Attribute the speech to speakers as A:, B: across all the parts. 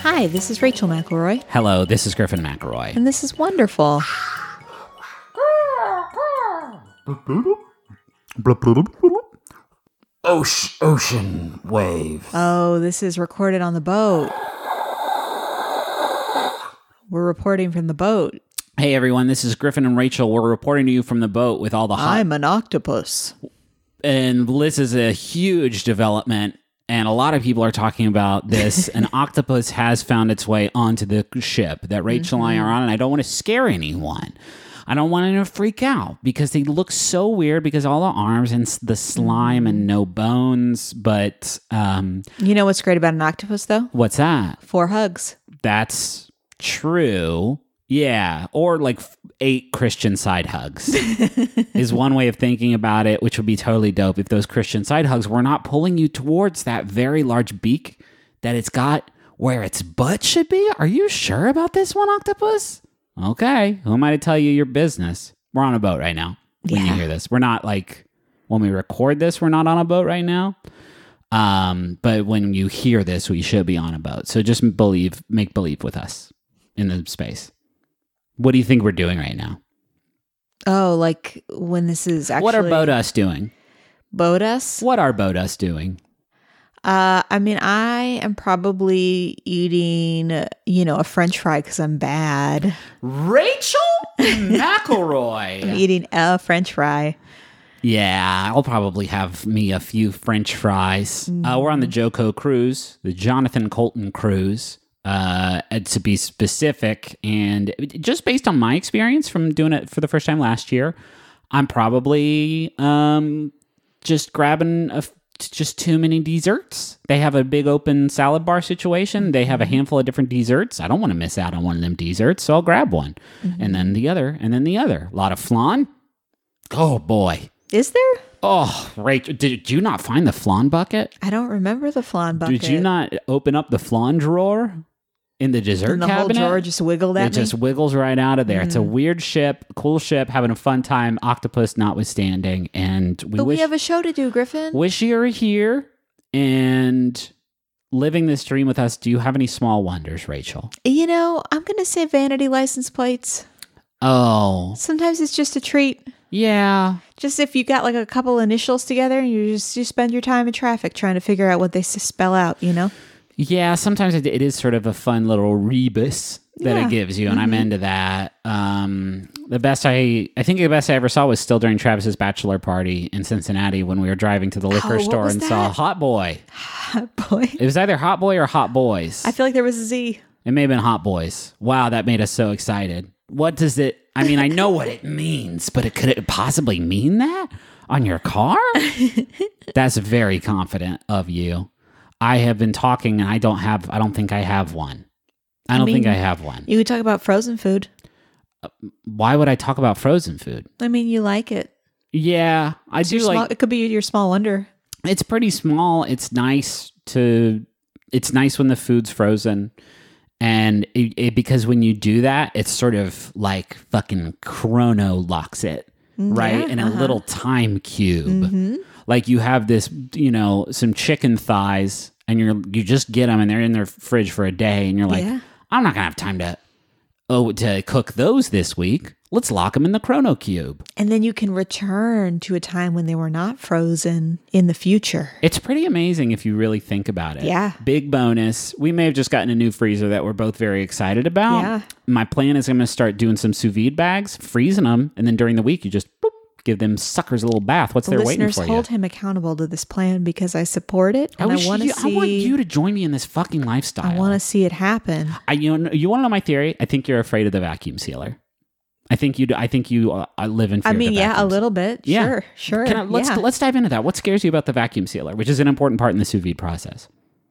A: Hi, this is Rachel McElroy.
B: Hello, this is Griffin McElroy.
A: And this is wonderful.
B: Ocean wave.
A: Oh, this is recorded on the boat. We're reporting from the boat.
B: Hey everyone, this is Griffin and Rachel. We're reporting to you from the boat with all the hot...
A: I'm an octopus.
B: And this is a huge development, and a lot of people are talking about this. An octopus has found its way onto the ship that Rachel and I are on, and I don't want to scare anyone. I don't want anyone to freak out because they look so weird because all the arms and the slime and no bones. But
A: You know what's great about an octopus, though?
B: what's that?
A: 4 hugs.
B: That's true. Yeah. Or like 8 Christian side hugs is one way of thinking about it, which would be totally dope if those Christian side hugs were not pulling you towards that very large beak that it's got where its butt should be. Are you sure about this one, octopus? Okay. Who am I to tell you your business? We're on a boat right now when you hear this. We're not like, when we record this, we're not on a boat right now. But when you hear this, we should be on a boat. So just make believe with us in the space. What do you think we're doing right now?
A: Oh, like when this is actually...
B: What are Boat Us doing?
A: Boat Us?
B: What are Boat Us doing?
A: I mean, I am probably eating, a French fry because I'm bad.
B: Rachel McElroy.
A: I'm eating a French fry.
B: Yeah, I'll probably have me a few French fries. We're on the JoCo cruise, the Jonathan Colton cruise, to be specific. And just based on my experience from doing it for the first time last year, I'm probably just grabbing just too many desserts. They have a big open salad bar situation. They have a handful of different desserts. I don't want to miss out on one of them desserts, so I'll grab one. And then the other, and then the other. A lot of flan. Oh, boy.
A: Is there?
B: Oh, Rachel, did you not find the flan bucket?
A: I don't remember the flan bucket.
B: Did you not open up the flan drawer in the dessert
A: and the
B: cabinet?
A: whole drawer just wiggled at me?
B: It just wiggles right out of there. It's a weird ship, cool ship, having a fun time, octopus notwithstanding. And
A: we have a show to do, Griffin.
B: Wish you were here and living this dream with us. Do you have any small wonders, Rachel?
A: I'm going to say vanity license plates.
B: Oh.
A: Sometimes it's just a treat.
B: Yeah.
A: Just if you got like a couple initials together and you spend your time in traffic trying to figure out what they spell out,
B: Yeah, sometimes it is sort of a fun little rebus that it gives you, and I'm into that. The best I think the best I ever saw was still during Travis's bachelor party in Cincinnati when we were driving to the liquor store and saw Hot Boy.
A: Hot Boy?
B: It was either Hot Boy or Hot Boys.
A: I feel like there was a Z.
B: It may have been Hot Boys. Wow, that made us so excited. What does it... I mean, I know what it means, but could it possibly mean that on your car? That's very confident of you. I have been talking and I don't think I have one. I don't think I have one.
A: You could talk about frozen food.
B: Why would I talk about frozen food?
A: I mean, you like it.
B: Yeah, I do like...
A: It could be your small wonder.
B: It's pretty small. It's nice when the food's frozen. And because when you do that, it's sort of like fucking chrono locks it, right? In a little time cube. Like you have this, some chicken thighs and you just get them and they're in their fridge for a day. And you're like, I'm not going to have time to cook those this week. Let's lock them in the chrono cube.
A: And then you can return to a time when they were not frozen in the future.
B: It's pretty amazing if you really think about it.
A: Yeah.
B: Big bonus. We may have just gotten a new freezer that we're both very excited about.
A: Yeah.
B: My plan is I'm going to start doing some sous vide bags, freezing them, and then during the week you just give them suckers a little bath. What's there waiting for you?
A: Listeners, hold him accountable to this plan because I support it. And I want
B: you to join me in this fucking lifestyle.
A: I want to see it happen.
B: You want to know my theory? I think you're afraid of the vacuum sealer. I think you live in fear of the vacuum
A: a little bit.
B: Yeah.
A: Sure.
B: Let's dive into that. What scares you about the vacuum sealer, which is an important part in the sous vide process?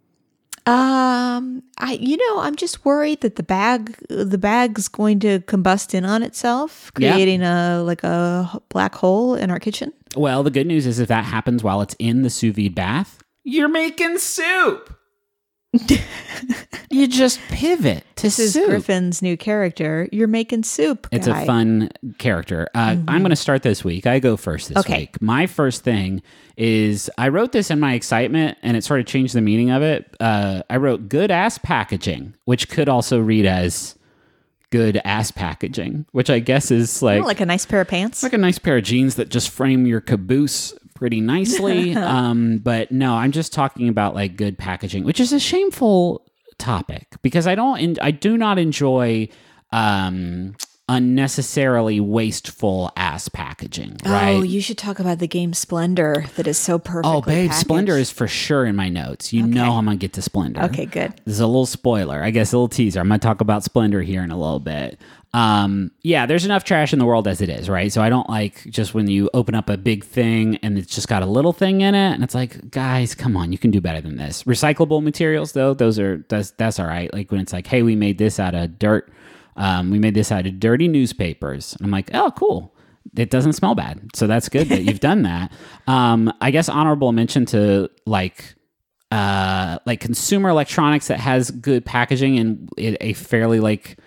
A: I'm just worried that the bag's going to combust in on itself, creating a black hole in our kitchen.
B: Well, the good news is if that happens while it's in the sous vide bath, you're making soup. you just pivot to
A: This is
B: soup.
A: Griffin's new character. You're making soup, guy.
B: It's a fun character. I'm going to start this week. I go first this week. My first thing is I wrote this in my excitement, and it sort of changed the meaning of it. I wrote good ass packaging, which could also read as good ass packaging, which I guess is
A: like a nice pair of pants.
B: like a nice pair of jeans that just frame your caboose pretty nicely. But no, I'm just talking about like good packaging, which is a shameful topic because I do not enjoy unnecessarily wasteful ass packaging, right?
A: Oh, you should talk about the game Splendor that is so perfectly
B: Oh, babe,
A: packaged.
B: Splendor is for sure in my notes. You know I'm going to get to Splendor.
A: Okay, good.
B: This is a little spoiler. I guess a little teaser. I'm going to talk about Splendor here in a little bit. Yeah, there's enough trash in the world as it is, right? So I don't like just when you open up a big thing and it's just got a little thing in it and it's like, guys, come on, you can do better than this. Recyclable materials, though, that's all right. Like when it's like, hey, we made this out of dirt. We made this out of dirty newspapers. And I'm like, oh, cool. It doesn't smell bad. So that's good that you've done that. I guess honorable mention to like consumer electronics that has good packaging in a fairly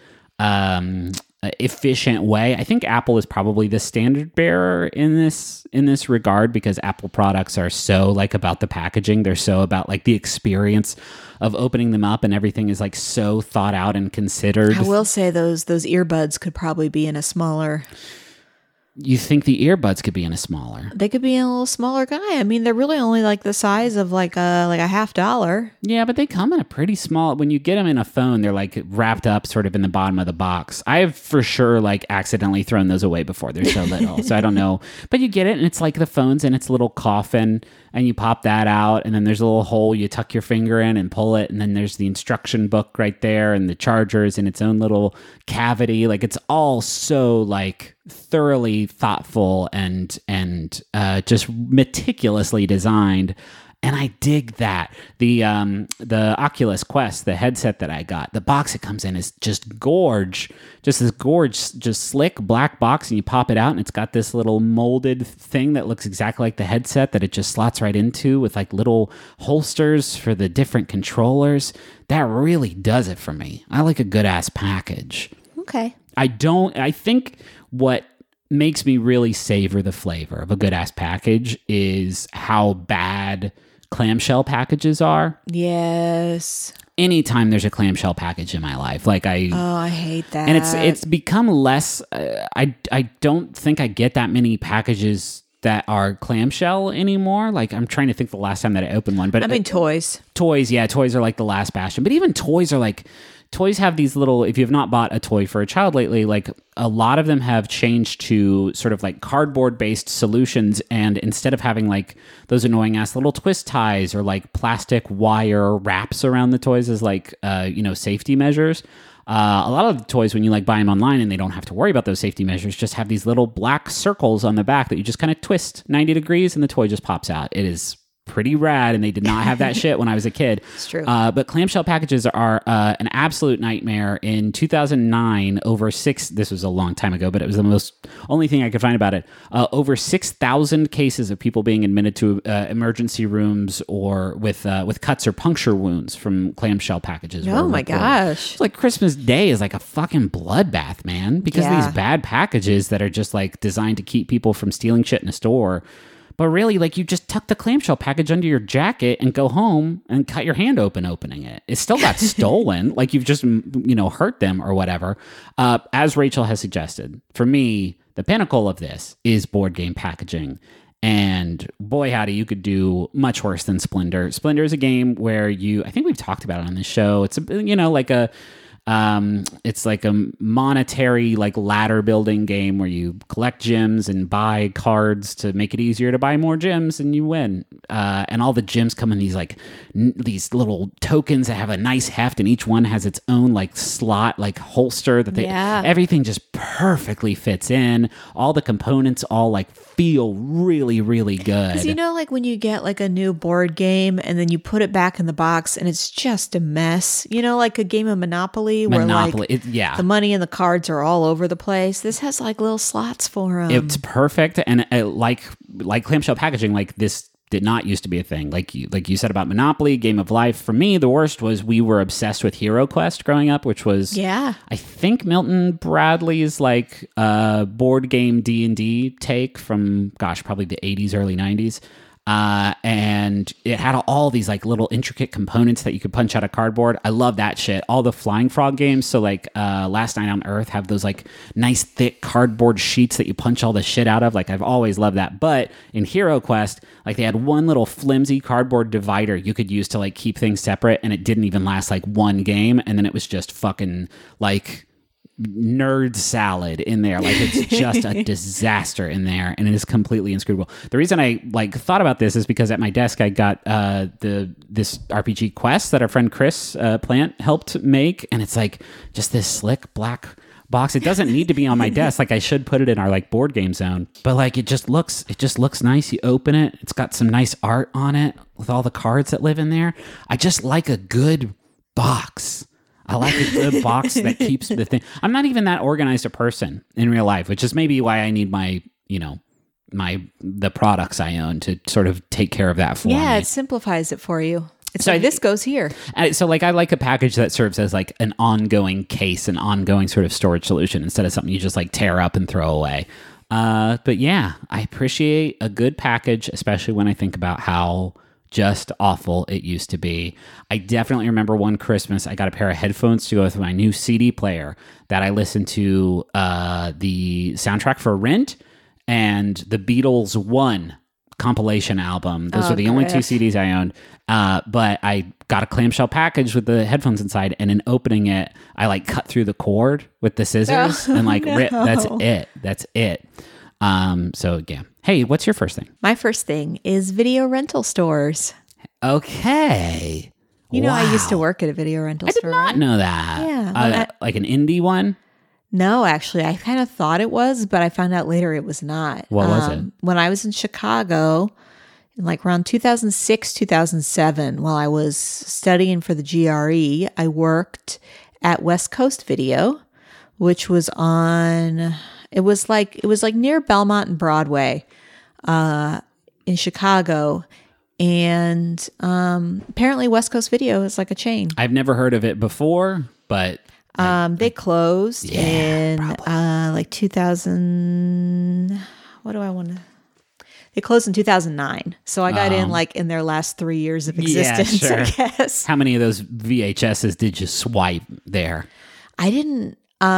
B: efficient way. I think Apple is probably the standard bearer in this regard because Apple products are so like about the packaging. They're so about like the experience of opening them up, and everything is like so thought out and considered.
A: I will say those earbuds could probably be in a smaller.
B: You think the earbuds could be in a smaller?
A: They could be in a little smaller guy. I mean, they're really only like the size of like a $50.
B: Yeah, but they come in a pretty small. When you get them in a phone, they're like wrapped up sort of in the bottom of the box. I have for sure like accidentally thrown those away before. They're so little, so I don't know. But you get it, and it's like the phone's in its little coffin, and you pop that out, and then there's a little hole. You tuck your finger in and pull it, and then there's the instruction book right there, and the charger is in its own little cavity. Like it's all so like thoroughly thoughtful and just meticulously designed, and I dig that. The Oculus Quest, the headset that I got, the box it comes in is just slick black box, and you pop it out, and it's got this little molded thing that looks exactly like the headset that it just slots right into with like little holsters for the different controllers. That really does it for me. I like a good ass package.
A: Okay.
B: I think what makes me really savor the flavor of a good ass package is how bad clamshell packages are.
A: Yes.
B: Anytime there's a clamshell package in my life, like
A: I hate that.
B: and it's become less. I don't think I get that many packages that are clamshell anymore. Like I'm trying to think the last time that I opened one, but
A: I mean toys.
B: Toys are like the last bastion. But even toys have these little, if you have not bought a toy for a child lately, like a lot of them have changed to sort of like cardboard based solutions. And instead of having like those annoying ass little twist ties or like plastic wire wraps around the toys as like, safety measures. A lot of the toys, when you like buy them online and they don't have to worry about those safety measures, just have these little black circles on the back that you just kind of twist 90 degrees and the toy just pops out. It is pretty rad, and they did not have that shit when I was a kid.
A: It's true.
B: But clamshell packages are an absolute nightmare. In 2009, this was a long time ago, but it was the only thing I could find about it. Over 6,000 cases of people being admitted to emergency rooms or with cuts or puncture wounds from clamshell packages.
A: Oh my gosh.
B: It's like Christmas Day is like a fucking bloodbath, man, because of these bad packages that are just like designed to keep people from stealing shit in a store. But really, like, you just tuck the clamshell package under your jacket and go home and cut your hand open opening it. It still got stolen. Like, you've just, hurt them or whatever. As Rachel has suggested, for me, the pinnacle of this is board game packaging. And boy, howdy, you could do much worse than Splendor. Splendor is a game where I think we've talked about it on this show. It's, it's like a monetary like ladder building game where you collect gems and buy cards to make it easier to buy more gems, and you win. And all the gems come in these like these little tokens that have a nice heft, and each one has its own like slot, like holster that everything just perfectly fits in. All the components all like feel really, really good.
A: Because like when you get like a new board game and then you put it back in the box and it's just a mess. Like a game of Monopoly. Where like the money and the cards are all over the place. This has like little slots for them.
B: It's perfect, and like clamshell packaging, like this did not used to be a thing. Like you said about Monopoly, Game of Life. For me, the worst was we were obsessed with Hero Quest growing up, which was, I think, Milton Bradley's like board game D&D take from, probably the 80s, early 90s. And it had all these like little intricate components that you could punch out of cardboard. I love that shit. All the Flying Frog games. So like Last Night on Earth have those like nice thick cardboard sheets that you punch all the shit out of. Like I've always loved that. But in Hero Quest, like they had one little flimsy cardboard divider you could use to like keep things separate, and it didn't even last like one game, and then it was just fucking like nerd salad in there. Like it's just a disaster in there, and it is completely inscrutable. The reason I like thought about this is because at my desk I got this RPG Quest that our friend Chris Plant helped make, and it's like just this slick black box. It doesn't need to be on my desk. Like I should put it in our like board game zone, but like it just looks nice. You open it, it's got some nice art on it with all the cards that live in there. I just like a good box. I like a good box that keeps the thing. I'm not even that organized a person in real life, which is maybe why I need the products I own to sort of take care of that for me.
A: Yeah, it simplifies it for you. It's like this goes here.
B: So like I like a package that serves as like an ongoing case, an ongoing sort of storage solution instead of something you just like tear up and throw away. But yeah, I appreciate a good package, especially when I think about how just awful it used to be. I definitely remember one Christmas I got a pair of headphones to go with my new CD player that I listened to the soundtrack for Rent and the Beatles 1 compilation album. Those are the only 2 CDs I owned. But I got a clamshell package with the headphones inside, and in opening it, I like cut through the cord with the scissors and like rip. That's it. So yeah. Hey, what's your first thing?
A: My first thing is video rental stores.
B: Okay.
A: You know, I used to work at a video rental store.
B: I did not know that.
A: Yeah.
B: Like an indie one?
A: No, actually, I kind of thought it was, but I found out later it was not.
B: What was it?
A: When I was in Chicago, in like around 2006, 2007, while I was studying for the GRE, I worked at West Coast Video, which was on... It was like near Belmont and Broadway in Chicago. And apparently West Coast Video is like a chain.
B: I've never heard of it before, but...
A: they closed in like 2000... What do I want to... They closed in 2009. So I got in like in their last 3 years of existence,
B: sure.
A: I guess.
B: How many of those VHSs did you swipe there?
A: I didn't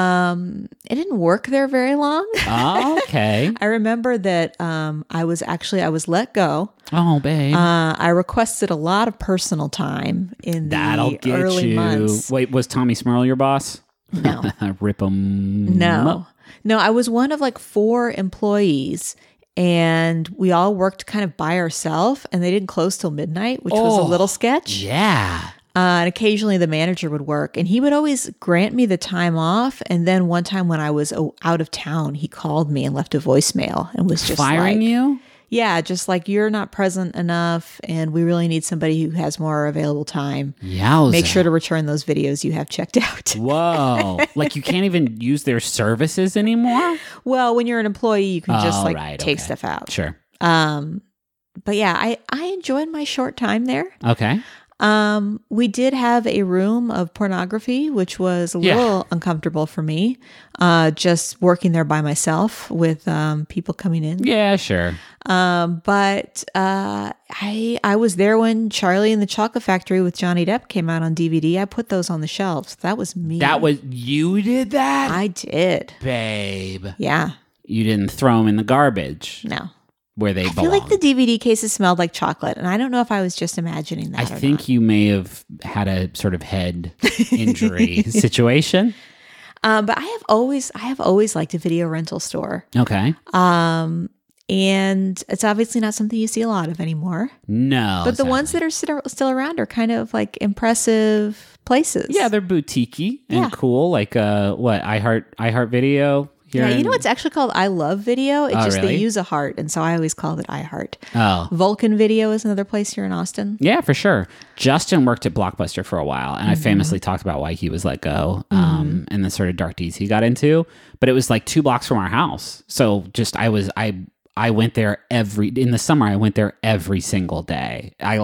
A: work there very long.
B: Oh, okay.
A: I remember that I was let go.
B: Oh, babe.
A: I requested a lot of personal time in the early months.
B: Wait, was Tommy Smurl your boss?
A: No.
B: Rip him.
A: No. No, I was one of like 4 employees, and we all worked kind of by ourselves, and they didn't close till midnight, which was a little sketch.
B: Yeah.
A: And occasionally the manager would work, and he would always grant me the time off. And then one time when I was out of town, he called me and left a voicemail and was just
B: firing you?
A: Yeah, just like, you're not present enough, and we really need somebody who has more available time.
B: Yowza.
A: Make sure to return those videos you have checked out.
B: Whoa. Like you can't even use their services anymore?
A: Well, when you're an employee, you can just take stuff out.
B: Sure.
A: But yeah, I enjoyed my short time there.
B: Okay.
A: We did have a room of pornography, which was a little uncomfortable for me. Just working there by myself with people coming in.
B: Yeah, sure.
A: But I was there when Charlie and the Chocolate Factory with Johnny Depp came out on DVD. I put those on the shelves. That was me.
B: You did that?
A: I did.
B: Babe.
A: Yeah.
B: You didn't throw them in the garbage.
A: No.
B: Where they belong.
A: I feel like the DVD cases smelled like chocolate, and I don't know if I was just imagining that.
B: I think you may have had a sort of head injury situation.
A: But I have always liked a video rental store.
B: Okay.
A: And it's obviously not something you see a lot of anymore.
B: No.
A: But the ones that are still around are kind of like impressive places.
B: Yeah, they're boutiquey and cool. Like iHeart Video.
A: Yeah, you know what's actually called I Love Video? They use a heart, and so I always call it iHeart.
B: Oh.
A: Vulcan Video is another place here in Austin.
B: Yeah, for sure. Justin worked at Blockbuster for a while, and I famously talked about why he was let go and the sort of dark deeds he got into. But it was like 2 blocks from our house. So just I I went there in the summer. I went there every single day. I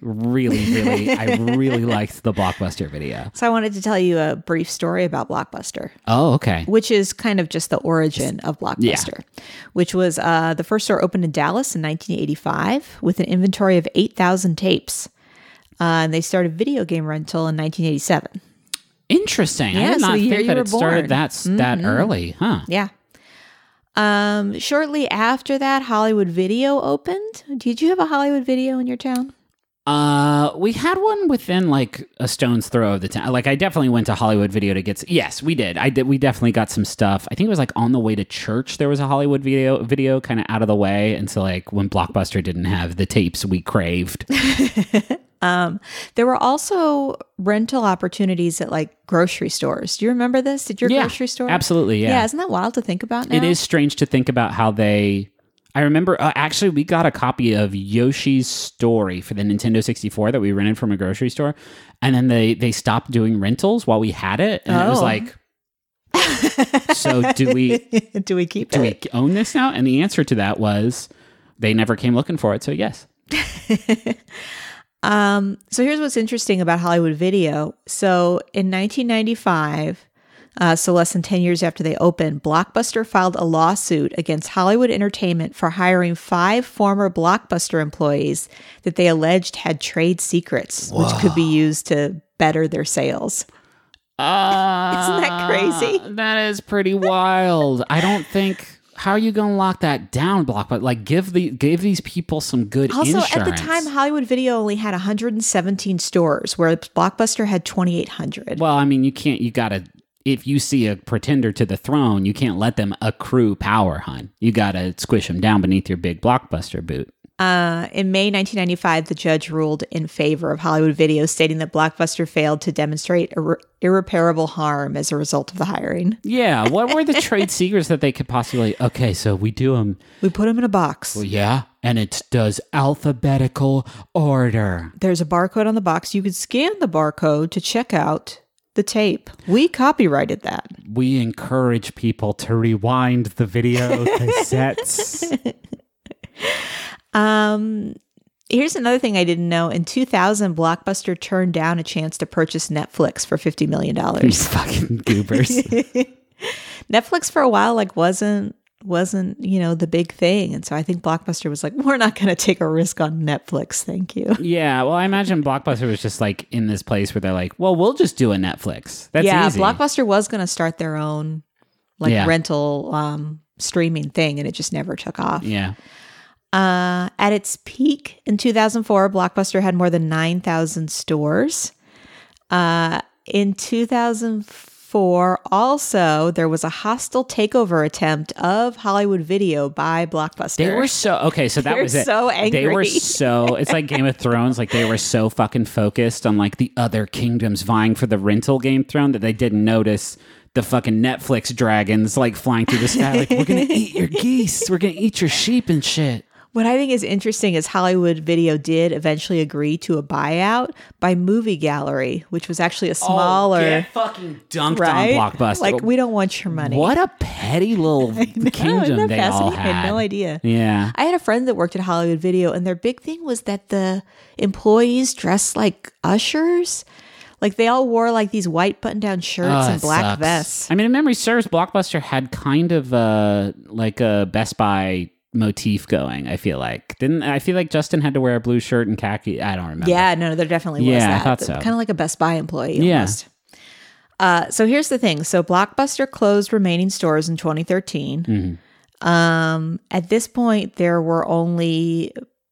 B: really liked the Blockbuster Video.
A: So I wanted to tell you a brief story about Blockbuster.
B: Oh, okay.
A: Which is kind of just the origin of Blockbuster, which was the first store opened in Dallas in 1985 with an inventory of 8,000 tapes. And they started video game rental in 1987.
B: Interesting. I did not think that it started that early, huh?
A: Yeah. Shortly after that, Hollywood Video opened. Did you have a Hollywood Video in your town?
B: We had one within like a stone's throw of the town. Like I definitely went to Hollywood Video to get. Yes, we did. We definitely got some stuff. I think it was like on the way to church. There was a Hollywood Video kind of out of the way, and so like when Blockbuster didn't have the tapes we craved.
A: There were also rental opportunities at like grocery stores. Do you remember this? Did your grocery store?
B: Absolutely. Yeah.
A: Yeah. Isn't that wild to think about now?
B: It is strange to think about how I remember, actually, we got a copy of Yoshi's Story for the Nintendo 64 that we rented from a grocery store. And then they stopped doing rentals while we had it. And it was like, so do we
A: keep it?
B: Do we own this now? And the answer to that was they never came looking for it. So yes.
A: So here's what's interesting about Hollywood Video. So in 1995, so less than 10 years after they opened, Blockbuster filed a lawsuit against Hollywood Entertainment for hiring 5 former Blockbuster employees that they alleged had trade secrets, which could be used to better their sales. Isn't that crazy?
B: That is pretty wild. I don't think... How are you going to lock that down, Blockbuster? Like, give these people some good insurance.
A: Also, at the time, Hollywood Video only had 117 stores, where Blockbuster had 2,800.
B: Well, I mean, you got to... If you see a pretender to the throne, you can't let them accrue power, hon. You got to squish them down beneath your big Blockbuster boot.
A: In May 1995, the judge ruled in favor of Hollywood Video, stating that Blockbuster failed to demonstrate irreparable harm as a result of the hiring.
B: Yeah, what were the trade secrets that they could possibly... Okay, so we do them...
A: We put them in a box.
B: Well, yeah, and it does alphabetical order.
A: There's a barcode on the box. You could scan the barcode to check out the tape. We copyrighted that.
B: We encourage people to rewind the video cassettes.
A: Here's another thing I didn't know. In 2000, Blockbuster turned down a chance to purchase Netflix for $50 million.
B: These fucking goobers.
A: Netflix for a while wasn't the big thing, and so I think Blockbuster was like, we're not going to take a risk on Netflix, thank you.
B: Yeah, well, I imagine Blockbuster was just like in this place where they're like, well, we'll just do a Netflix. That's easy.
A: Blockbuster was going to start their own rental streaming thing, and it just never took off.
B: Yeah.
A: At its peak in 2004, Blockbuster had more than 9,000 stores. In 2004, also, there was a hostile takeover attempt of Hollywood Video by Blockbuster.
B: They were so... Okay, so that was it.
A: They were so angry.
B: They were so... It's like Game of Thrones. Like, they were so fucking focused on, like, the other kingdoms vying for the rental Game of Thrones that they didn't notice the fucking Netflix dragons, like, flying through the sky. Like, we're going to eat your geese. We're going to eat your sheep and shit.
A: What I think is interesting is Hollywood Video did eventually agree to a buyout by Movie Gallery, which was actually a smaller...
B: get fucking dunked on Blockbuster.
A: Like, we don't want your money.
B: What a petty little kingdom they all had.
A: I had no idea.
B: Yeah.
A: I had a friend that worked at Hollywood Video, and their big thing was that the employees dressed like ushers. Like, they all wore, like, these white button-down shirts and black vests.
B: I mean, if memory serves, Blockbuster had kind of like a Best Buy motif going. I feel like Justin had to wear a blue shirt and khaki. I don't remember.
A: Yeah, no, there definitely was that.
B: I thought so.
A: Kind of like a Best Buy employee almost. Yeah. So here's the thing. So Blockbuster closed remaining stores in 2013. Mm-hmm. At this point, there were only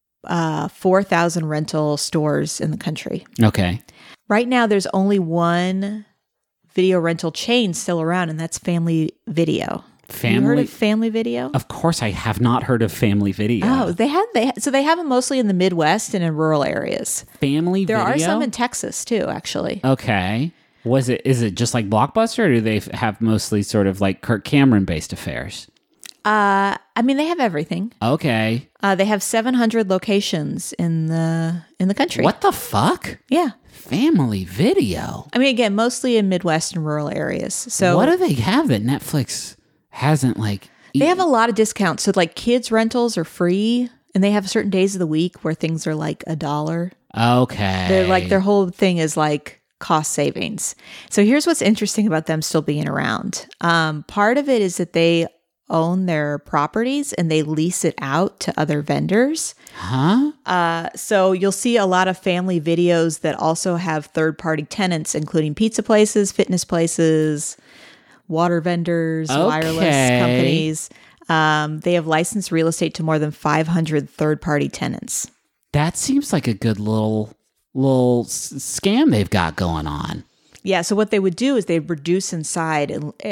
A: 4,000 rental stores in the country.
B: Okay.
A: Right now, there's only one video rental chain still around, and that's Family Video. Have you heard of Family Video?
B: Of course, I have not heard of Family Video.
A: Oh, they have them mostly in the Midwest and in rural areas.
B: Family Video?
A: There are some in Texas too, actually.
B: Okay. Is it just like Blockbuster, or do they have mostly sort of like Kirk Cameron based affairs?
A: I mean, they have everything.
B: Okay.
A: They have 700 locations in the country.
B: What the fuck?
A: Yeah.
B: Family Video.
A: I mean, again, mostly in Midwest and rural areas. So
B: what do they have that Netflix hasn't, like...
A: They have a lot of discounts. So like kids rentals are free, and they have certain days of the week where things are like $1.
B: Okay.
A: They're like, their whole thing is like cost savings. So here's what's interesting about them still being around. Part of it is that they own their properties and they lease it out to other vendors.
B: Huh?
A: So you'll see a lot of family videos that also have third-party tenants, including pizza places, fitness places, water vendors, wireless companies. They have licensed real estate to more than 500 third-party tenants.
B: That seems like a good little scam they've got going on.
A: Yeah, so what they would do is they'd reduce in size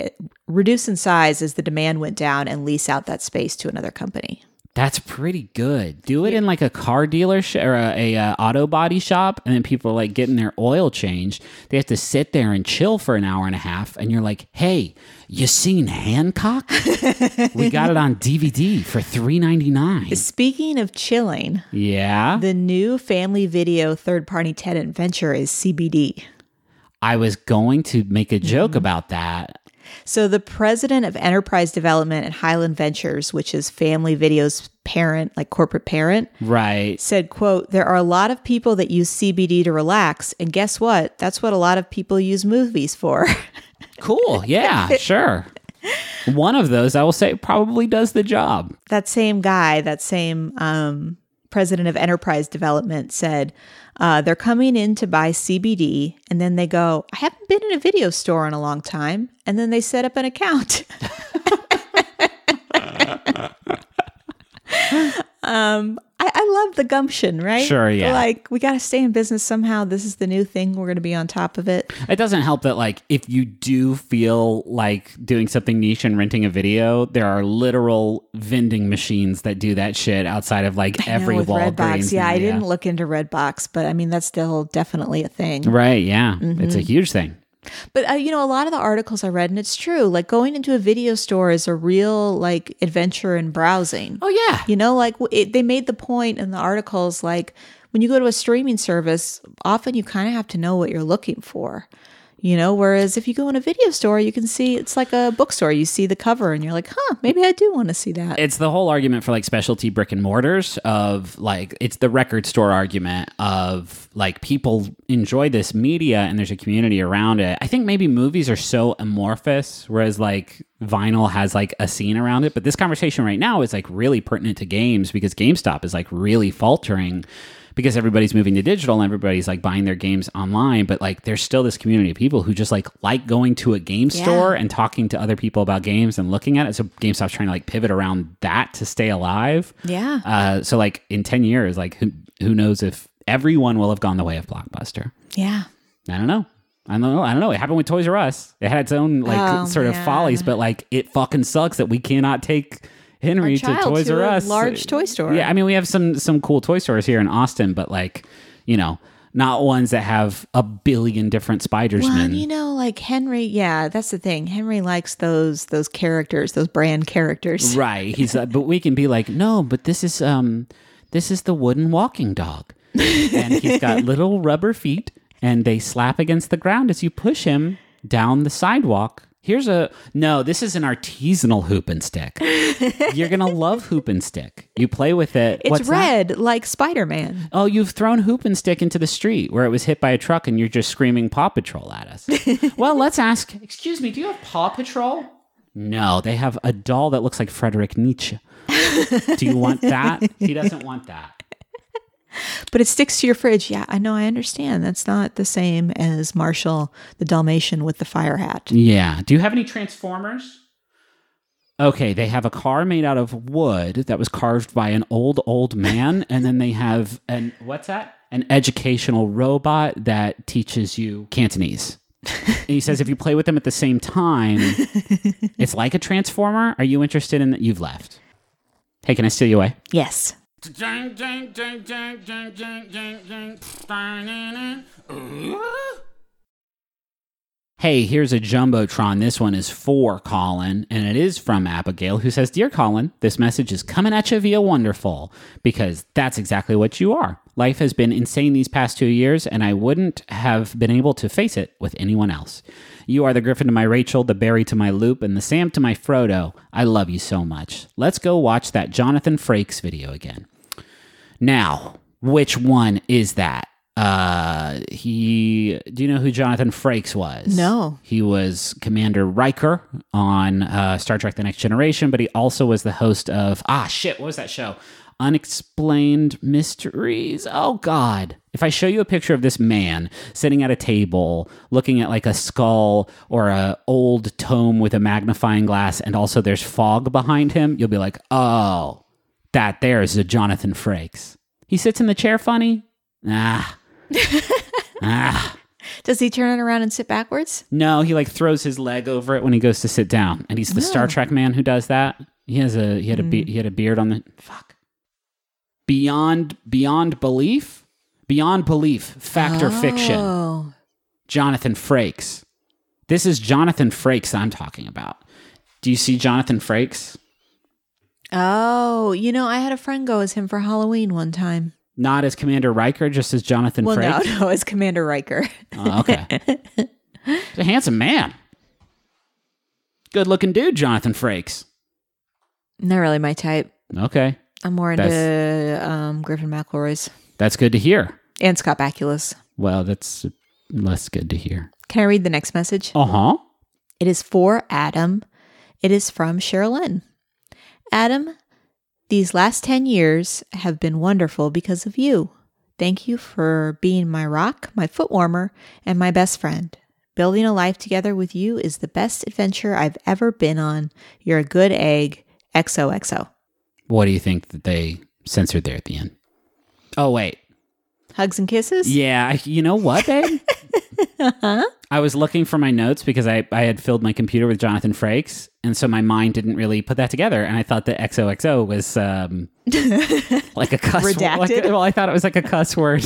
A: as the demand went down and lease out that space to another company.
B: That's pretty good. Do it in like a car dealership or a auto body shop, and then people are like getting their oil changed. They have to sit there and chill for an hour and a half, and you're like, "Hey, you seen Hancock? We got it on DVD for $3.99."
A: Speaking of chilling,
B: yeah,
A: the new family video third-party tenant venture is CBD.
B: I was going to make a joke about that.
A: So the president of enterprise development at Highland Ventures, which is Family Video's parent, like corporate parent,
B: right,
A: said, quote, "There are a lot of people that use CBD to relax. And guess what? That's what a lot of people use movies for."
B: Cool. Yeah, sure. One of those, I will say, probably does the job.
A: That same guy, that same president of enterprise development said, they're coming in to buy CBD, and then they go, "I haven't been in a video store in a long time." And then they set up an account. I love the gumption, right?
B: Sure, yeah.
A: Like, we got to stay in business somehow. This is the new thing. We're going to be on top of it.
B: It doesn't help that, like, if you do feel like doing something niche and renting a video, there are literal vending machines that do that shit outside of, like, every Walgreens.
A: Redbox. Yeah, I didn't look into Redbox, but I mean, that's still definitely a thing.
B: Right, yeah. Mm-hmm. It's a huge thing.
A: But, a lot of the articles I read, and it's true, like going into a video store is a real like adventure in browsing.
B: Oh, yeah.
A: Like they made the point in the articles, like when you go to a streaming service, often you kind of have to know what you're looking for. Whereas if you go in a video store, you can see it's like a bookstore. You see the cover and you're like, maybe I do want to see that.
B: It's the whole argument for like specialty brick and mortars of like, it's the record store argument of like people enjoy this media and there's a community around it. I think maybe movies are so amorphous, whereas like vinyl has like a scene around it. But this conversation right now is like really pertinent to games because GameStop is like really faltering because everybody's moving to digital and everybody's like buying their games online. But like there's still this community of people who just like going to a game store and talking to other people about games and looking at it. So GameStop's trying to like pivot around that to stay alive.
A: Yeah.
B: So like in 10 years, like who knows if everyone will have gone the way of Blockbuster.
A: Yeah.
B: I don't know. It happened with Toys R Us. It had its own like sort of follies, but like it fucking sucks that we cannot take Henry to Toys R Us.
A: Large toy store.
B: Yeah, I mean we have some cool toy stores here in Austin, but like, not ones that have a billion different Spider-Men.
A: Well, like Henry, yeah, that's the thing. Henry likes those characters, those brand characters.
B: Right. He's but we can be like, "No, but this is the wooden walking dog." And he's got little rubber feet and they slap against the ground as you push him down the sidewalk. This is an artisanal hoop and stick. You're going to love hoop and stick. You play with it.
A: It's red, like Spider-Man.
B: Oh, you've thrown hoop and stick into the street where it was hit by a truck and you're just screaming Paw Patrol at us. Well, let's ask, excuse me, do you have Paw Patrol? No, they have a doll that looks like Frederick Nietzsche. Do you want that? He doesn't want that.
A: But it sticks to your fridge. Yeah, I know. I understand. That's not the same as Marshall, the Dalmatian with the fire hat.
B: Yeah. Do you have any Transformers? Okay, they have a car made out of wood that was carved by an old man. And then they have what's that? An educational robot that teaches you Cantonese. And he says if you play with them at the same time, it's like a Transformer. Are you interested in that? You've left. Hey, can I steal you away?
A: Yes.
B: Hey, here's a Jumbotron. This one is for Colin, and it is from Abigail, who says, Dear Colin, this message is coming at you via Wonderful, because that's exactly what you are. Life has been insane these past 2 years, and I wouldn't have been able to face it with anyone else. You are the Griffin to my Rachel, the Barry to my Loop, and the Sam to my Frodo. I love you so much. Let's go watch that Jonathan Frakes video again. Now, which one is that? Do you know who Jonathan Frakes was?
A: No.
B: He was Commander Riker on Star Trek The Next Generation, but he also was the host of, what was that show? Unexplained Mysteries. Oh, God. If I show you a picture of this man sitting at a table, looking at like a skull or a old tome with a magnifying glass, and also there's fog behind him, you'll be like, oh, that there is a Jonathan Frakes. He sits in the chair funny?
A: Does he turn it around and sit backwards?
B: No, he like throws his leg over it when he goes to sit down, and he's the Star Trek man who does that. He had a beard on the Beyond belief, fact or fiction. Jonathan Frakes. This is Jonathan Frakes I'm talking about. Do you see Jonathan Frakes?
A: Oh, I had a friend go as him for Halloween one time.
B: Not as Commander Riker, just as Jonathan Frakes?
A: No, as Commander Riker.
B: Oh, okay. He's a handsome man. Good looking dude, Jonathan Frakes.
A: Not really my type.
B: Okay.
A: I'm more into Griffin McElroy's.
B: That's good to hear.
A: And Scott Bakula's.
B: Well, that's less good to hear.
A: Can I read the next message?
B: Uh-huh.
A: It is for Adam. It is from Sherilyn. Adam, these last 10 years have been wonderful because of you. Thank you for being my rock, my foot warmer, and my best friend. Building a life together with you is the best adventure I've ever been on. You're a good egg. XOXO.
B: What do you think that they censored there at the end? Oh, wait.
A: Hugs and kisses?
B: Yeah. You know what, babe?
A: Uh-huh.
B: I was looking for my notes because I had filled my computer with Jonathan Frakes, and so my mind didn't really put that together, and I thought that XOXO was like a cuss word.
A: Redacted?
B: I thought it was like a cuss word.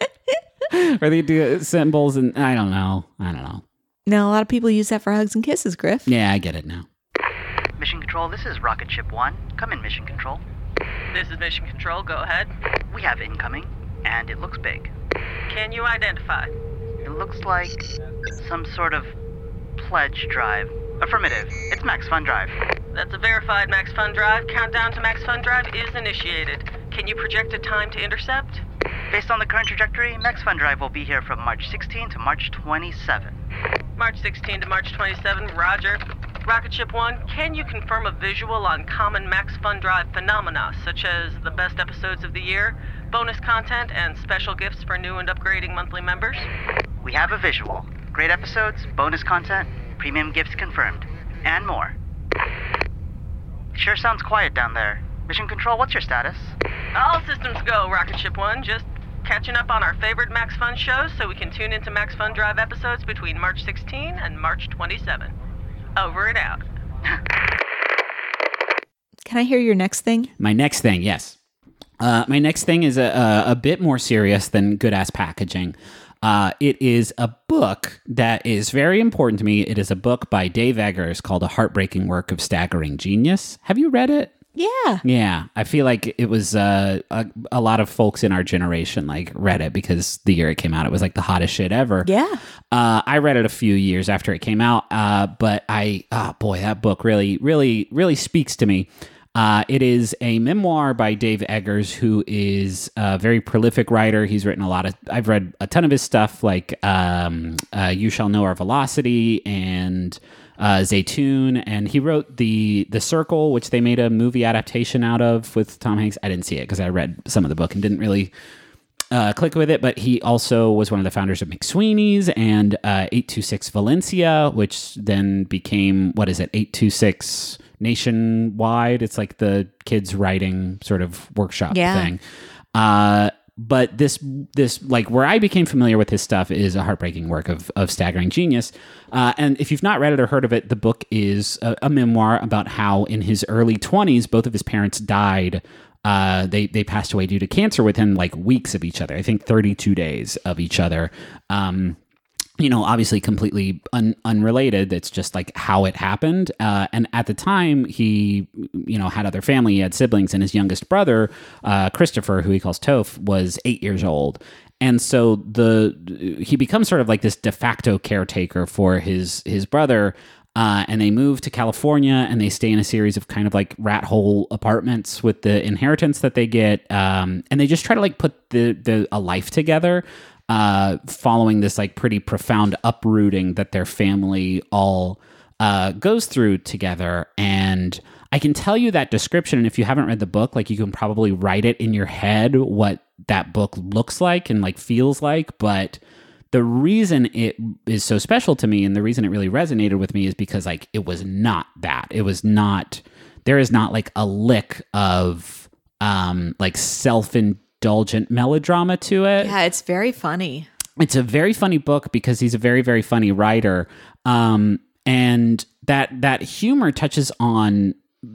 B: Or they do symbols, and I don't know.
A: Now, a lot of people use that for hugs and kisses, Griff.
B: Yeah, I get it now.
C: Mission Control, this is Rocket Ship 1. Come in, Mission Control.
D: This is Mission Control. Go ahead.
C: We have incoming, and it looks big.
D: Can you identify?
C: It looks like some sort of pledge drive. Affirmative. It's Max Fun Drive.
D: That's a verified Max Fun Drive. Countdown to Max Fun Drive is initiated. Can you project a time to intercept?
C: Based on the current trajectory, Max Fun Drive will be here from March 16 to March 27.
D: March 16 to March 27, roger. Rocket Ship 1, can you confirm a visual on common Max Fun Drive phenomena, such as the best episodes of the year, bonus content, and special gifts for new and upgrading monthly members?
C: We have a visual. Great episodes, bonus content, premium gifts confirmed, and more. Sure sounds quiet down there. Mission Control, what's your status?
D: All systems go, Rocket Ship 1. Just catching up on our favorite Max Fun shows so we can tune into Max Fun Drive episodes between March 16 and March 27. Over and out.
A: Can I hear your next thing?
B: My next thing, yes. My next thing is a bit more serious than good-ass packaging. It is a book that is very important to me. It is a book by Dave Eggers called A Heartbreaking Work of Staggering Genius. Have you read it?
A: Yeah.
B: Yeah. I feel like it was a lot of folks in our generation like read it because the year it came out, it was like the hottest shit ever.
A: Yeah.
B: I read it a few years after it came out, but that book really, really, really speaks to me. It is a memoir by Dave Eggers, who is a very prolific writer. He's written I've read a ton of his stuff, like You Shall Know Our Velocity and Zaytoon, and he wrote The Circle, which they made a movie adaptation out of with Tom Hanks. I didn't see it because I read some of the book and didn't really click with it, but he also was one of the founders of McSweeney's and 826 Valencia, which then became, 826 Nationwide. It's like the kids writing sort of workshop thing. But this like where I became familiar with his stuff is A Heartbreaking Work of Staggering Genius. And if you've not read it or heard of it, the book is a memoir about how in his early 20s, both of his parents died. They passed away due to cancer within like weeks of each other. I think 32 days of each other. obviously completely unrelated. It's just like how it happened. And at the time, he, had other family. He had siblings, and his youngest brother, Christopher, who he calls Toph, was 8 years old. And so he becomes sort of like this de facto caretaker for his brother. And they move to California, and they stay in a series of kind of like rat hole apartments with the inheritance that they get. And they just try to like put a life together. Following this like pretty profound uprooting that their family all goes through together. And I can tell you that description, and if you haven't read the book, like you can probably write it in your head what that book looks like and like feels like. But the reason it is so special to me, and the reason it really resonated with me, is because like it was not that. It was not. There is not like a lick of like self-indulgent melodrama to it.
A: Yeah, it's very funny.
B: It's a very funny book because he's a very, very funny writer. And that humor touches on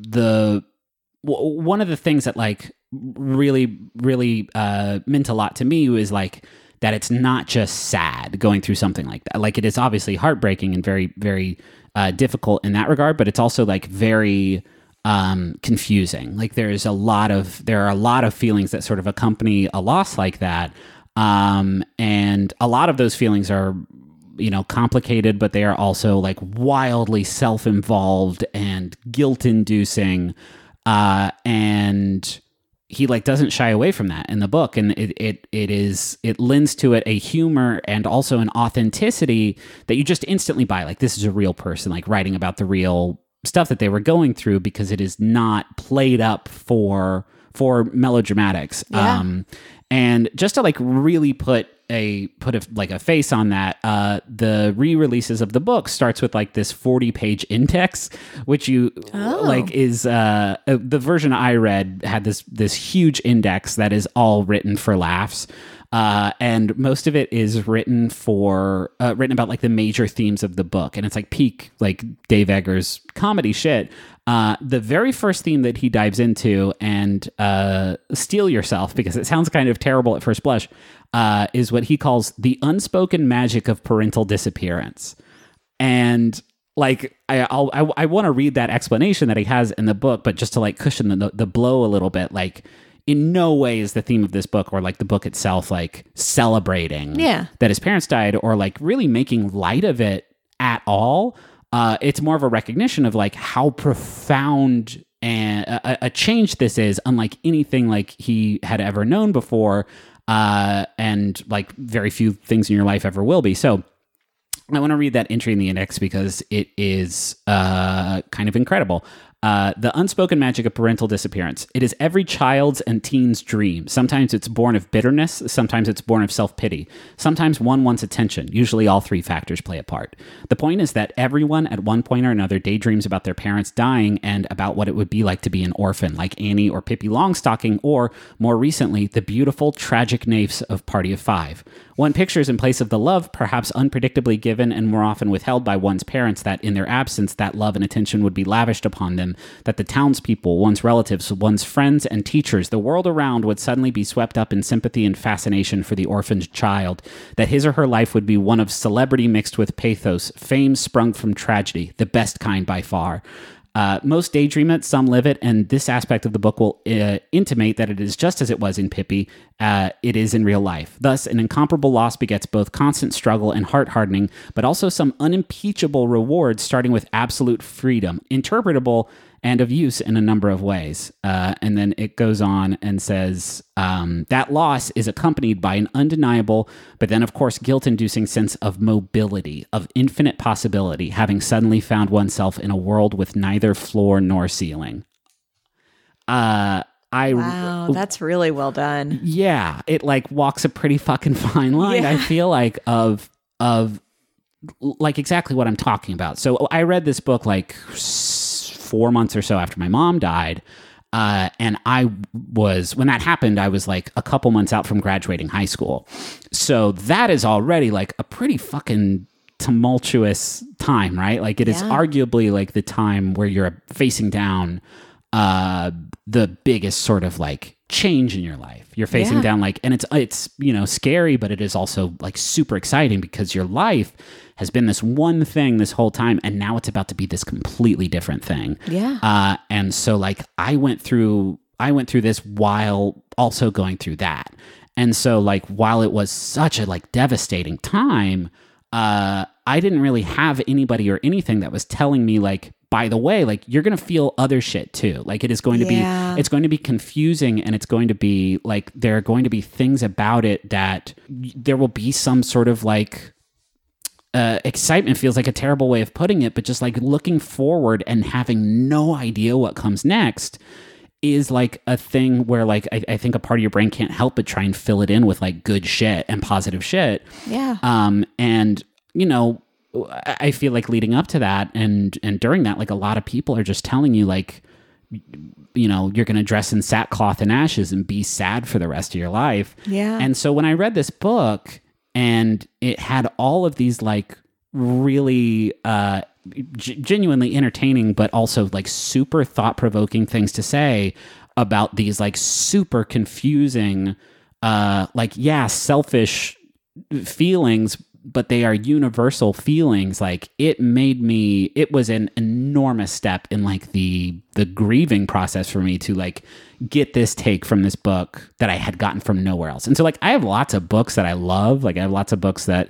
B: one of the things that like really, really meant a lot to me was like that it's not just sad going through something like that. Like it is obviously heartbreaking and very, very difficult in that regard, but it's also like very confusing. Like there are a lot of feelings that sort of accompany a loss like that. And a lot of those feelings are, complicated, but they are also like wildly self-involved and guilt-inducing. And he like doesn't shy away from that in the book. And it lends to it a humor and also an authenticity that you just instantly buy. Like this is a real person, like writing about the real stuff that they were going through, because it is not played up for melodramatics.
A: Yeah.
B: And just to like really put a face on that, the re-releases of the book starts with like this 40-page index, which is the version I read had this huge index that is all written for laughs. And most of it is written about like the major themes of the book. And it's like peak, like Dave Eggers comedy shit. The very first theme that he dives into, and steel yourself because it sounds kind of terrible at first blush, is what he calls the unspoken magic of parental disappearance. And like, I want to read that explanation that he has in the book, but just to like cushion the blow a little bit, like, in no way is the theme of this book or like the book itself like celebrating that his parents died or like really making light of it at all. It's more of a recognition of like how profound and a change this is, unlike anything like he had ever known before, and like very few things in your life ever will be. So I want to read that entry in the index because it is kind of incredible. The unspoken magic of parental disappearance. It is every child's and teen's dream. Sometimes it's born of bitterness. Sometimes it's born of self-pity. Sometimes one wants attention. Usually all three factors play a part. The point is that everyone at one point or another daydreams about their parents dying and about what it would be like to be an orphan, like Annie or Pippi Longstocking, or, more recently, the beautiful, tragic naifs of Party of Five. One pictures in place of the love, perhaps unpredictably given and more often withheld by one's parents, that in their absence, that love and attention would be lavished upon them, that the townspeople, one's relatives, one's friends and teachers, the world around would suddenly be swept up in sympathy and fascination for the orphaned child, that his or her life would be one of celebrity mixed with pathos, fame sprung from tragedy, the best kind by far. Most daydream it, some live it, and this aspect of the book will intimate that it is just as it was in Pippi, it is in real life. Thus, an incomparable loss begets both constant struggle and heart-hardening, but also some unimpeachable rewards, starting with absolute freedom, interpretable and of use in a number of ways. And then it goes on and says, that loss is accompanied by an undeniable, but then of course guilt-inducing sense of mobility, of infinite possibility, having suddenly found oneself in a world with neither floor nor ceiling. Wow,
A: that's really well done.
B: Yeah, it like walks a pretty fucking fine line, I feel like, of like exactly what I'm talking about. So I read this book like 4 months or so after my mom died. And when that happened, I was like a couple months out from graduating high school. So that is already like a pretty fucking tumultuous time, right? Like it is arguably like the time where you're facing down the biggest sort of like change in your life. You're facing down like, and it's, you know, scary, but it is also like super exciting because your life has been this one thing this whole time. And now it's about to be this completely different thing.
A: Yeah.
B: And so like I went through this while also going through that. And so like, while it was such a like devastating time, I didn't really have anybody or anything that was telling me like, by the way, like you're going to feel other shit too. Like it is going to it's going to be confusing, and it's going to be like, there are going to be things about it that there will be some sort of like, excitement feels like a terrible way of putting it, but just like looking forward and having no idea what comes next is like a thing where like, I think a part of your brain can't help but try and fill it in with like good shit and positive shit.
A: Yeah.
B: And you know, I feel like leading up to that and during that, like a lot of people are just telling you like, you know, you're going to dress in sackcloth and ashes and be sad for the rest of your life.
A: Yeah.
B: And so when I read this book and it had all of these like really genuinely entertaining, but also like super thought-provoking things to say about these like super confusing, like, yeah, selfish feelings, but they are universal feelings. Like it was an enormous step in like the grieving process for me to like get this take from this book that I had gotten from nowhere else. And so like, I have lots of books that I love. Like I have lots of books that,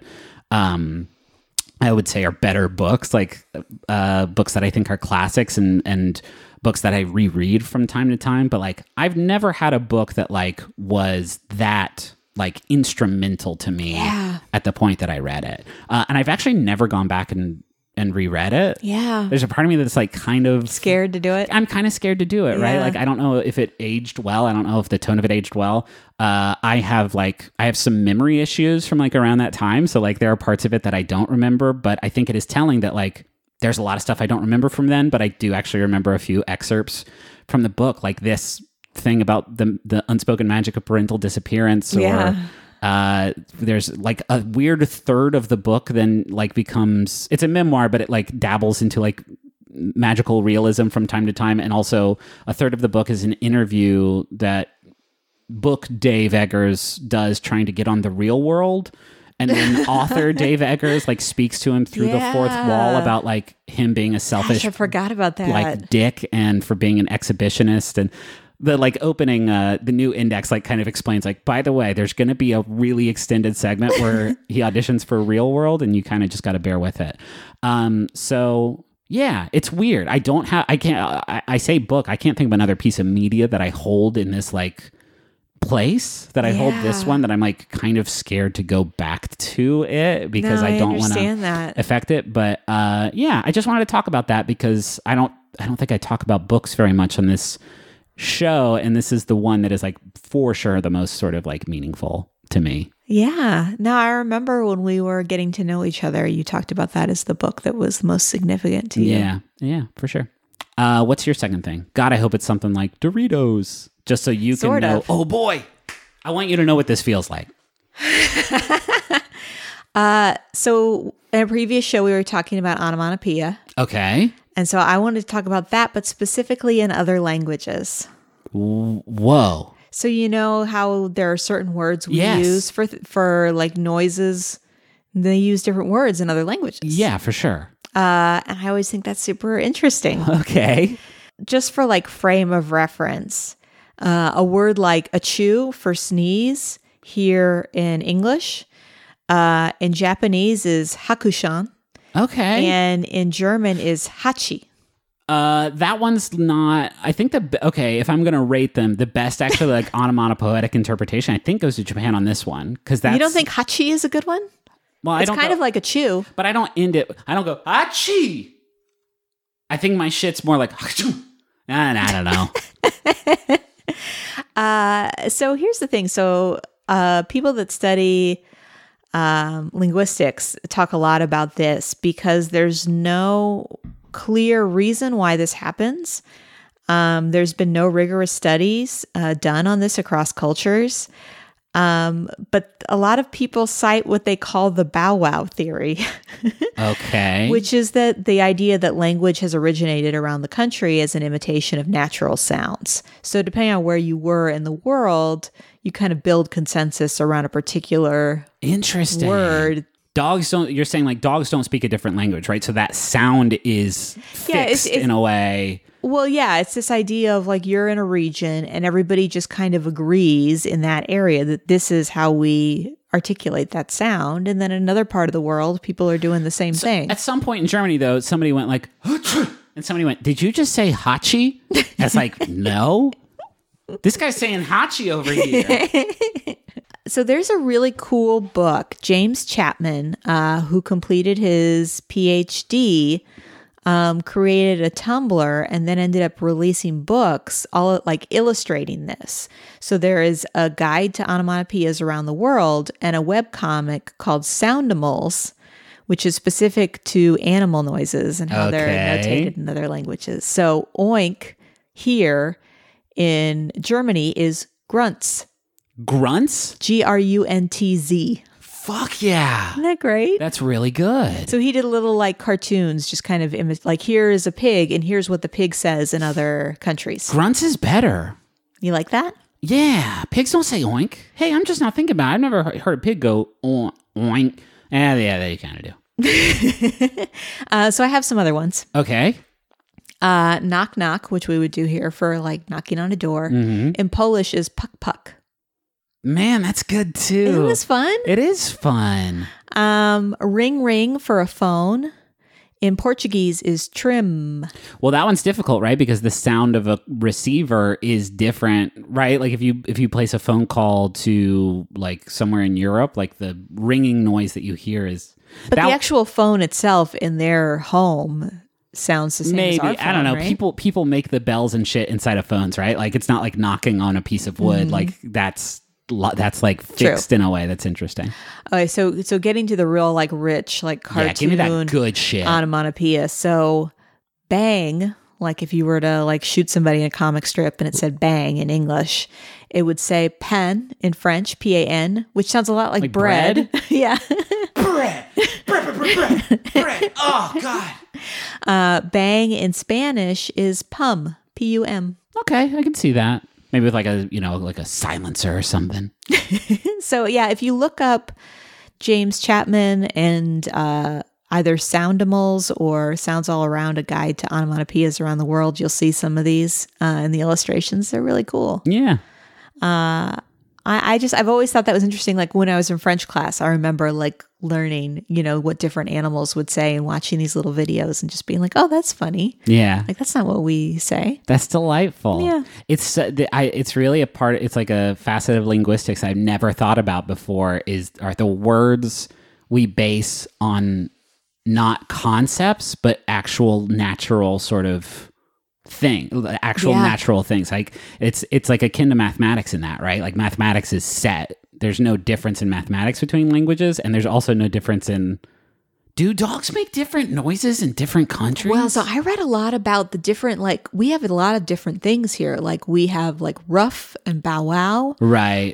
B: I would say are better books, like, books that I think are classics and books that I reread from time to time. But like, I've never had a book that like was that like instrumental to me at the point that I read it. And I've actually never gone back and reread it.
A: Yeah.
B: There's a part of me that's like kind of
A: Scared to do it.
B: I'm kind of scared to do it, right? Like, I don't know if it aged well. I don't know if the tone of it aged well. I have some memory issues from like around that time. So like there are parts of it that I don't remember, but I think it is telling that like there's a lot of stuff I don't remember from then, but I do actually remember a few excerpts from the book, like this thing about the unspoken magic of parental disappearance, or there's like a weird third of the book then like becomes, it's a memoir, but it like dabbles into like magical realism from time to time. And also a third of the book is an interview that book Dave Eggers does trying to get on The Real World. And then author Dave Eggers like speaks to him through the fourth wall about like him being a selfish,
A: Gosh, I forgot about that.
B: like dick, and for being an exhibitionist. And the like opening, the new index like kind of explains like, by the way, there's going to be a really extended segment where he auditions for Real World, and you kind of just got to bear with it. So yeah, it's weird. I say book, I can't think of another piece of media that I hold in this like place that I hold this one that I'm like kind of scared to go back to it because I don't want to affect it. But yeah, I just wanted to talk about that because I don't think I talk about books very much on this show, and this is the one that is like for sure the most sort of like meaningful to me.
A: Yeah. Now I remember when we were getting to know each other, you talked about that as the book that was the most significant to you.
B: Yeah, for sure. What's your second thing? God, I hope it's something like Doritos, just so you can know. Oh boy, I want you to know what this feels like.
A: So in a previous show, we were talking about onomatopoeia.
B: Okay.
A: And so I wanted to talk about that, but specifically in other languages.
B: Whoa.
A: So you know how there are certain words we use for like noises? They use different words in other languages.
B: Yeah, for sure.
A: And I always think that's super interesting.
B: Okay.
A: Just for like frame of reference, a word like achoo for sneeze here in English, in Japanese is hakushan.
B: Okay.
A: And in German is hachi.
B: That one's not, I think if I'm going to rate them, the best actually like onomatopoetic interpretation, I think goes to Japan on this one. Because that's.
A: You don't think hachi is a good one?
B: Well,
A: it's kind of like a chew.
B: But I don't end it, I don't go, hachi. I think my shit's more like, hachoo. I don't know.
A: So here's the thing. So people that study linguistics talk a lot about this because there's no clear reason why this happens. There's been no rigorous studies done on this across cultures. But a lot of people cite what they call the bow wow theory,
B: Okay.
A: which is that the idea that language has originated around the country as an imitation of natural sounds. So depending on where you were in the world, you kind of build consensus around a particular
B: Interesting.
A: word.
B: You're saying like dogs don't speak a different language, right? So that sound is fixed in a way.
A: Well, yeah, it's this idea of like you're in a region and everybody just kind of agrees in that area that this is how we articulate that sound. And then in another part of the world, people are doing the same thing.
B: At some point in Germany, though, somebody went like, and somebody went, did you just say hachi? I was like, no. This guy's saying hachi over here.
A: So there's a really cool book. James Chapman, who completed his PhD, created a Tumblr and then ended up releasing books all like illustrating this. So there is a guide to onomatopoeias around the world and a webcomic called Soundimals, which is specific to animal noises and how they're notated in other languages. So oink here in Germany is grunts.
B: Grunts?
A: Gruntz.
B: Fuck yeah.
A: Isn't that great?
B: That's really good.
A: So he did little like cartoons, just kind of like here is a pig and here's what the pig says in other countries.
B: Grunts is better.
A: You like that?
B: Yeah. Pigs don't say oink. Hey, I'm just not thinking about it. I've never heard a pig go oink. Yeah, they kind of do.
A: So I have some other ones.
B: Okay.
A: Knock knock, which we would do here for like knocking on a door. In Polish is puck puck.
B: Man, that's good too.
A: Isn't this fun?
B: It is fun.
A: Ring ring for a phone. In Portuguese is trim.
B: Well, that one's difficult, right? Because the sound of a receiver is different, right? Like if you place a phone call to like somewhere in Europe, like the ringing noise that you hear is.
A: But the actual phone itself in their home sounds the same as our phone,
B: I don't know.
A: right?
B: People make the bells and shit inside of phones, right? Like it's not like knocking on a piece of wood. Like that's like fixed in a way that's interesting.
A: Okay, so getting to the real like rich like cartoon,
B: give me that good shit.
A: Onomatopoeia. So bang, like if you were to like shoot somebody in a comic strip and it said bang in English, it would say pen in French, PAN, which sounds a lot like bread. Yeah.
B: bread. Oh God.
A: Bang in Spanish is pum, PUM.
B: Okay, I can see that. Maybe with like a silencer or something.
A: So yeah, if you look up James Chapman and either Soundimals or Sounds All Around, a guide to onomatopoeias around the world, you'll see some of these in the illustrations. They're really cool.
B: Yeah.
A: I've always thought that was interesting. Like when I was in French class, I remember like learning, what different animals would say and watching these little videos and just being like, oh, that's funny.
B: Yeah.
A: Like that's not what we say.
B: That's delightful.
A: Yeah.
B: It's really a part, it's like a facet of linguistics I've never thought about before are the words we base on not concepts, but actual natural sort of natural things. Like it's like akin to mathematics in that, right? Like mathematics is set. There's no difference in mathematics between languages, and there's also no difference in, do dogs make different noises in different countries?
A: Well, so I read a lot about the different, like we have a lot of different things here. Like we have like rough and bow wow.
B: Right.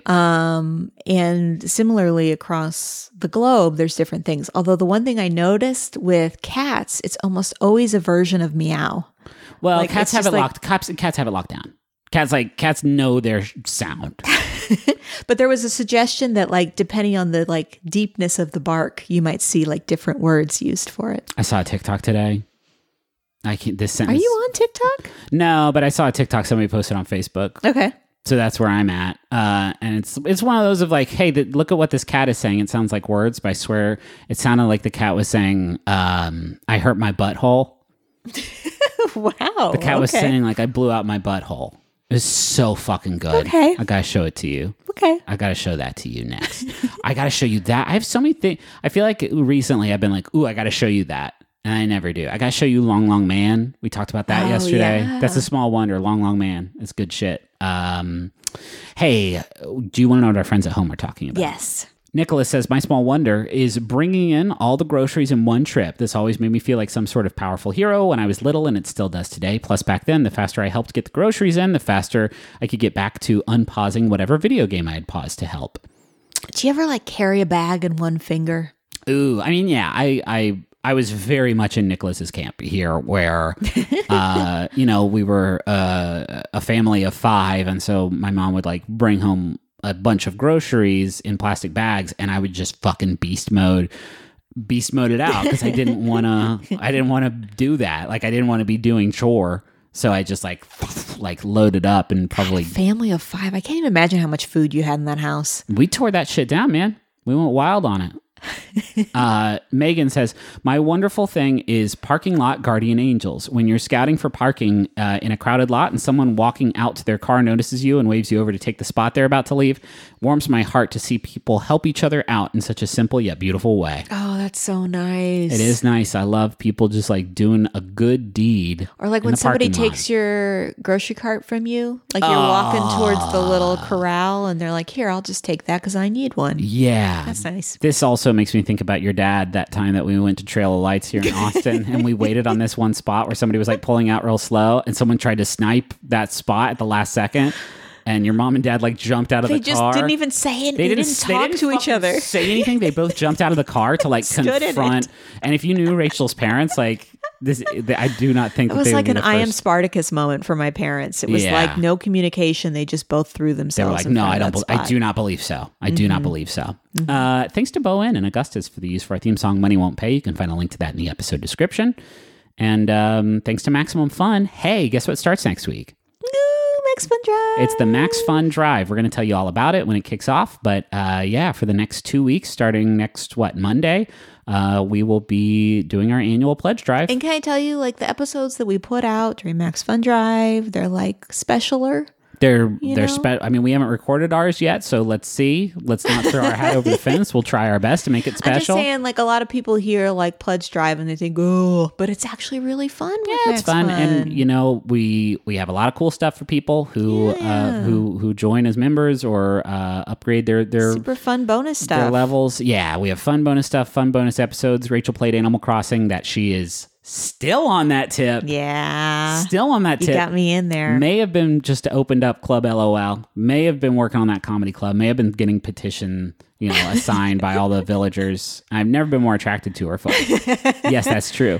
A: And similarly across the globe, there's different things. Although the one thing I noticed with cats, it's almost always a version of meow.
B: Well,
A: like,
B: cats have it locked. Cats have it locked down. Cats know their sound.
A: But there was a suggestion that like depending on the like deepness of the bark, you might see like different words used for it.
B: I saw a TikTok today. This sentence.
A: Are you on TikTok?
B: No, but I saw a TikTok somebody posted on Facebook.
A: Okay.
B: So that's where I'm at. And it's one of those of like, hey, look at what this cat is saying. It sounds like words, but I swear it sounded like the cat was saying, I hurt my butthole.
A: Wow.
B: The cat was saying like, I blew out my butthole. It was so fucking good.
A: Okay.
B: I gotta show it to you.
A: Okay.
B: I gotta show that to you next. I gotta show you that. I have so many things. I feel like recently I've been like, ooh, I gotta show you that. And I never do. I gotta show you Long Long Man. We talked about that yesterday.
A: Yeah.
B: That's a small wonder. Long Long Man. It's good shit. Hey, do you want to know what our friends at home are talking about?
A: Yes.
B: Nicholas says, my small wonder is bringing in all the groceries in one trip. This always made me feel like some sort of powerful hero when I was little, and it still does today. Plus, back then, the faster I helped get the groceries in, the faster I could get back to unpausing whatever video game I had paused to help.
A: Do you ever like carry a bag in one finger?
B: Ooh, I mean, yeah, I was very much in Nicholas's camp here, where, we were a family of 5, and so my mom would like bring home a bunch of groceries in plastic bags, and I would just fucking beast mode it out because I didn't want to do that. Like I didn't want to be doing chore, so I just like loaded up and probably
A: Family of 5. I can't even imagine how much food you had in that house.
B: we tore that shit down, man. We went wild on it. Megan says, my wonderful thing is parking lot guardian angels. When you're scouting for parking in a crowded lot and someone walking out to their car notices you and waves you over to take the spot they're about to leave, warms my heart to see people help each other out in such a simple yet beautiful way.
A: Oh, that's so nice.
B: It is nice. I love people just like doing a good deed.
A: Or like when somebody takes your grocery cart from you, like you're walking towards the little corral and they're like, here, I'll just take that because I need one.
B: Yeah.
A: That's nice.
B: This also makes me think about your dad that time that we went to Trail of Lights here in Austin and we waited on this one spot where somebody was like pulling out real slow and someone tried to snipe that spot at the last second. And your mom and dad like jumped out of the car.
A: They just didn't even say anything. They didn't talk to each other.
B: Say anything. They both jumped out of the car to like confront. And if you knew Rachel's parents, like this, I do not think
A: it was like an I am Spartacus moment for my parents. It was like no communication. They just both threw themselves.
B: They were like, no, I do not believe so. I do not believe so. Thanks to Bowen and Augustus for the use for our theme song, Money Won't Pay. You can find a link to that in the episode description. And thanks to Maximum Fun. Hey, guess what starts next week?
A: Max Fun Drive.
B: It's the Max Fun Drive. We're going to tell you all about it when it kicks off. But for the next 2 weeks, starting next, Monday, we will be doing our annual pledge drive.
A: And can I tell you, like the episodes that we put out during Max Fun Drive, they're like specialer.
B: They're I mean, we haven't recorded ours yet, so let's see. Let's not throw our hat over the fence. We'll try our best to make it special.
A: I'm just saying, like a lot of people hear like pledge drive and they think, oh, but it's actually really fun.
B: Yeah, it's fun, and we have a lot of cool stuff for people who join as members or upgrade their
A: super fun bonus stuff.
B: Their levels. Yeah, we have fun bonus stuff, fun bonus episodes. Rachel played Animal Crossing. That she is still on that tip.
A: Yeah.
B: Still on that tip.
A: You got me in there.
B: May have been just opened up Club LOL. May have been working on that comedy club. May have been getting petition, assigned by all the villagers. I've never been more attracted to her folks. Yes, that's true.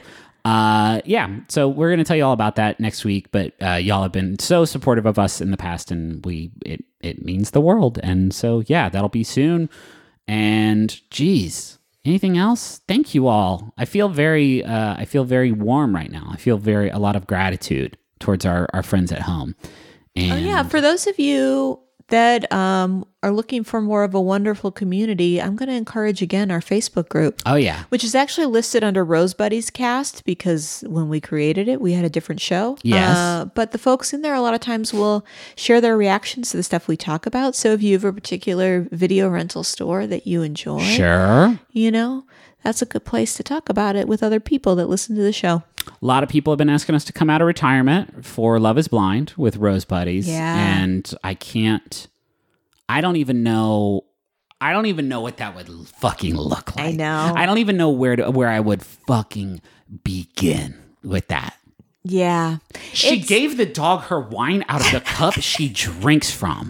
B: So we're going to tell you all about that next week, but y'all have been so supportive of us in the past and it means the world. And so, yeah, that'll be soon. And geez, anything else? Thank you all. I feel very warm right now. I feel a lot of gratitude towards our friends at home. And
A: for those of you that are looking for more of a wonderful community, I'm going to encourage again our Facebook group.
B: Oh yeah,
A: which is actually listed under Rose Buddies Cast because when we created it, we had a different show.
B: Yes,
A: but the folks in there a lot of times will share their reactions to the stuff we talk about. So if you have a particular video rental store that you enjoy,
B: sure,
A: that's a good place to talk about it with other people that listen to the show.
B: A lot of people have been asking us to come out of retirement for Love is Blind with Rose Buddies.
A: Yeah.
B: And I don't even know what that would fucking look like.
A: I know.
B: I don't even know where I would fucking begin with that.
A: Yeah.
B: She gave the dog her wine out of the cup she drinks from.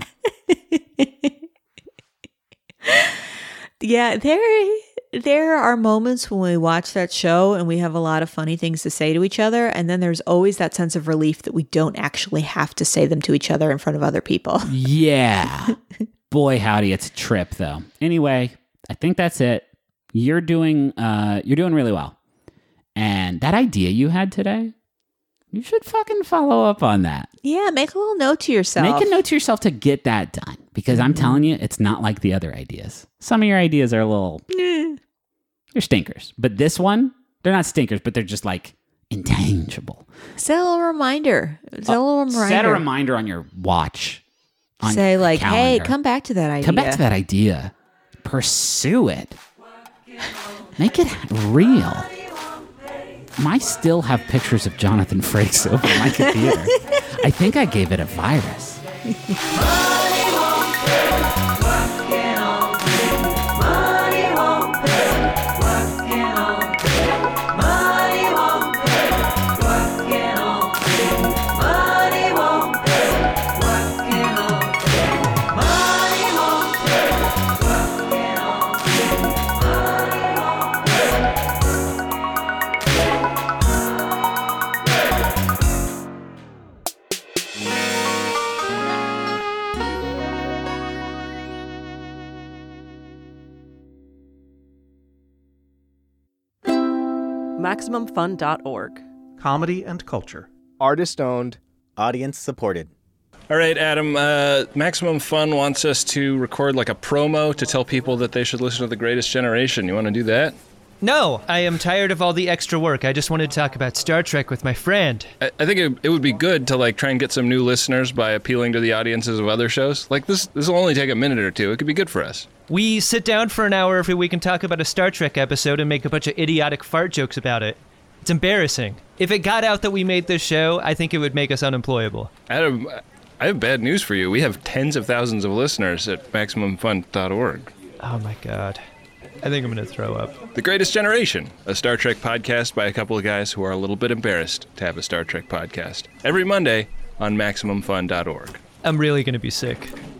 A: Yeah, there are moments when we watch that show and we have a lot of funny things to say to each other. And then there's always that sense of relief that we don't actually have to say them to each other in front of other people.
B: Yeah. Boy, howdy. It's a trip though. Anyway, I think that's it. You're doing really well. And that idea you had today, you should fucking follow up on that.
A: Yeah. Make a little note to yourself.
B: Make a note to yourself to get that done. Because I'm telling you, it's not like the other ideas. Some of your ideas are a little... They're stinkers. But this one, they're not stinkers, but they're just like intangible.
A: Set a little reminder. Set
B: a reminder on your watch.
A: Say like,
B: calendar.
A: Hey, come back to that idea.
B: Come back to that idea. Pursue it. Make it real. I still have pictures of Jonathan Frakes over my computer. I think I gave it a virus.
E: MaximumFun.org.
F: Comedy and culture.
G: Artist-owned. Audience-supported.
H: All right, Adam, Maximum Fun wants us to record like a promo to tell people that they should listen to The Greatest Generation. You want to do that?
I: No, I am tired of all the extra work. I just wanted to talk about Star Trek with my friend.
H: I think it would be good to like try and get some new listeners by appealing to the audiences of other shows. Like this will only take a minute or two. It could be good for us.
I: We sit down for an hour every week and talk about a Star Trek episode and make a bunch of idiotic fart jokes about it. It's embarrassing. If it got out that we made this show, I think it would make us unemployable.
H: Adam, I have bad news for you. We have tens of thousands of listeners at MaximumFun.org.
I: Oh my God. I think I'm going to throw up.
H: The Greatest Generation, a Star Trek podcast by a couple of guys who are a little bit embarrassed to have a Star Trek podcast. Every Monday on MaximumFun.org.
I: I'm really going to be sick.